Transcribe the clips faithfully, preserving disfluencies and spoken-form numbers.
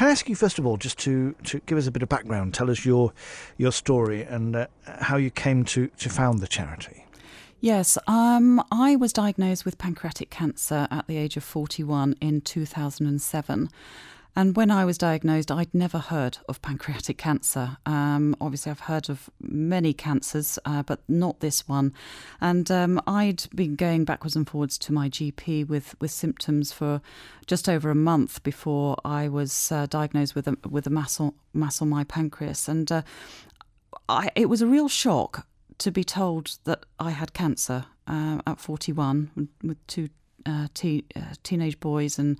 can I ask you, first of all, just to, to give us a bit of background, tell us your your story and uh, how you came to, to found the charity? Yes, um, I was diagnosed with pancreatic cancer at the age of forty-one in two thousand seven. And when I was diagnosed, I'd never heard of pancreatic cancer. Um, obviously, I've heard of many cancers, uh, but not this one. And um, I'd been going backwards and forwards to my G P with, with symptoms for just over a month before I was uh, diagnosed with a, with a mass on, mass on my pancreas. And uh, I, it was a real shock to be told that I had cancer uh, at forty-one with, with two uh, te- uh, teenage boys and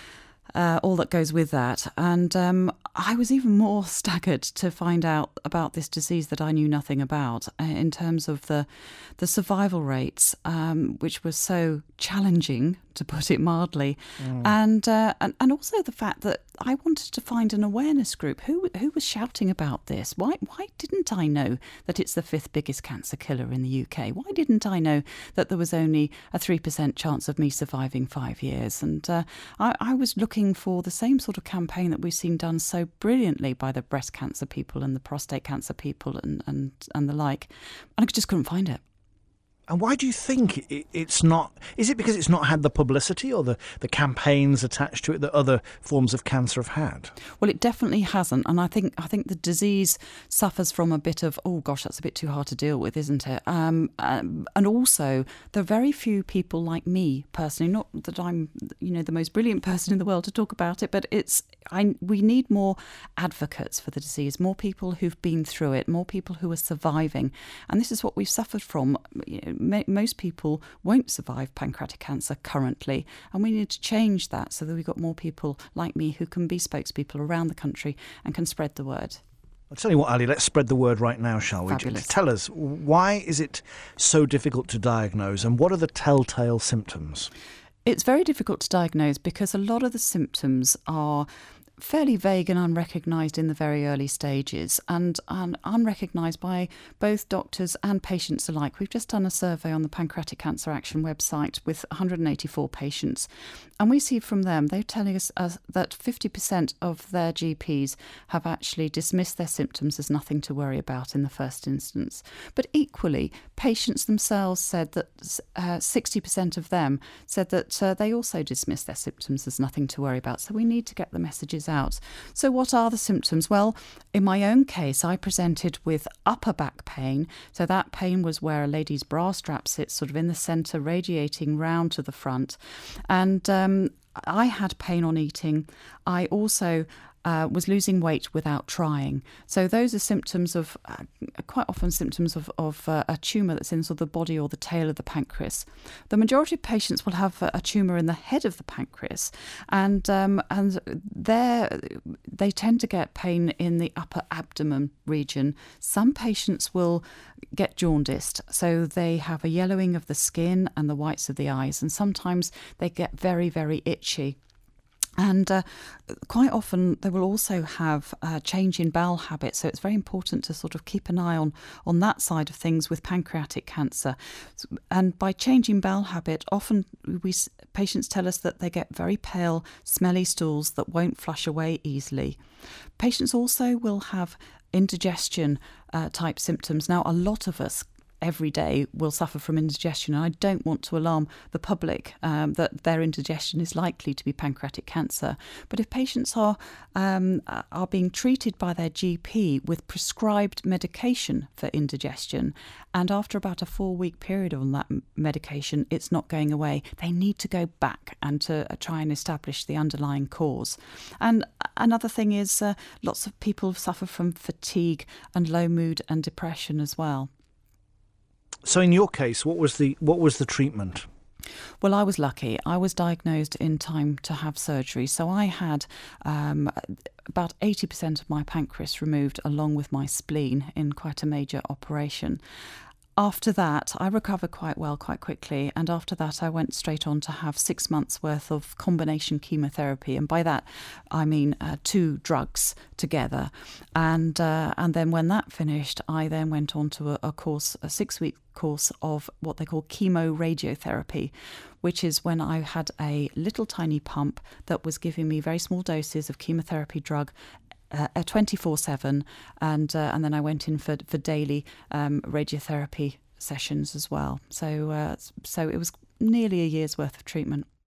Uh, all that goes with that. And um, I was even more staggered to find out about this disease that I knew nothing about uh, in terms of the the survival rates, um, which was so challenging, to put it mildly, mm. and, uh, and and also the fact that I wanted to find an awareness group. Who who was shouting about this? Why why didn't I know that it's the fifth biggest cancer killer in the U K? Why didn't I know that there was only a three percent chance of me surviving five years? And uh, I, I was looking for the same sort of campaign that we've seen done so brilliantly by the breast cancer people and the prostate cancer people and, and, and the like. And I just couldn't find it. And why do you think it's not? Is it because it's not had the publicity or the, the campaigns attached to it that other forms of cancer have had? Well, it definitely hasn't. And I think I think the disease suffers from a bit of, oh, gosh, that's a bit too hard to deal with, isn't it? Um, um, and also, there are very few people like me, personally, not that I'm, you know, the most brilliant person in the world to talk about it, but it's I, we need more advocates for the disease, more people who've been through it, more people who are surviving. And this is what we've suffered from. You know, most people won't survive pancreatic cancer currently, and we need to change that so that we've got more people like me who can be spokespeople around the country and can spread the word. I'll tell you what, Ali, let's spread the word right now, shall we? Fabulous. Tell us, why is it so difficult to diagnose, and what are the telltale symptoms? It's very difficult to diagnose because a lot of the symptoms are fairly vague and unrecognised in the very early stages, and, and unrecognised by both doctors and patients alike. We've just done a survey on the Pancreatic Cancer Action website with one hundred eighty-four patients, and we see from them, they're telling us uh, that fifty percent of their G Ps have actually dismissed their symptoms as nothing to worry about in the first instance. But equally, patients themselves said that uh, sixty percent of them said that uh, they also dismissed their symptoms as nothing to worry about. So we need to get the messages out. So what are the symptoms? Well, in my own case, I presented with upper back pain. So that pain was where a lady's bra strap sits sort of in the centre, radiating round to the front. And um, I had pain on eating. I also Uh, was losing weight without trying. So those are symptoms of, uh, quite often symptoms of, of uh, a tumour that's in sort of the body or the tail of the pancreas. The majority of patients will have a, a tumour in the head of the pancreas, and um, and they tend to get pain in the upper abdomen region. Some patients will get jaundiced, so they have a yellowing of the skin and the whites of the eyes, and sometimes they get very, very itchy. And uh, quite often they will also have a change in bowel habits, so it's very important to sort of keep an eye on, on that side of things with pancreatic cancer. And by changing bowel habit, often we patients tell us that they get very pale, smelly stools that won't flush away easily. Patients also will have indigestion uh, type symptoms. Now, a lot of us every day will suffer from indigestion. And I don't want to alarm the public um, that their indigestion is likely to be pancreatic cancer. But if patients are um, are being treated by their G P with prescribed medication for indigestion, and after about a four-week period on that medication, it's not going away, they need to go back and to uh, try and establish the underlying cause. And another thing is uh, lots of people suffer from fatigue and low mood and depression as well. So in your case, what was the what was the treatment? Well, I was lucky. I was diagnosed in time to have surgery. So I had um, about eighty percent of my pancreas removed along with my spleen in quite a major operation. After that, I recovered quite well, quite quickly. And after that, I went straight on to have six months worth of combination chemotherapy. And by that, I mean uh, two drugs together. And uh, and then when that finished, I then went on to a, a course, a six-week course of what they call chemoradiotherapy, which is when I had a little tiny pump that was giving me very small doses of chemotherapy drug Uh, twenty-four seven, and uh, and then I went in for for daily um, radiotherapy sessions as well. So uh, so it was nearly a year's worth of treatment.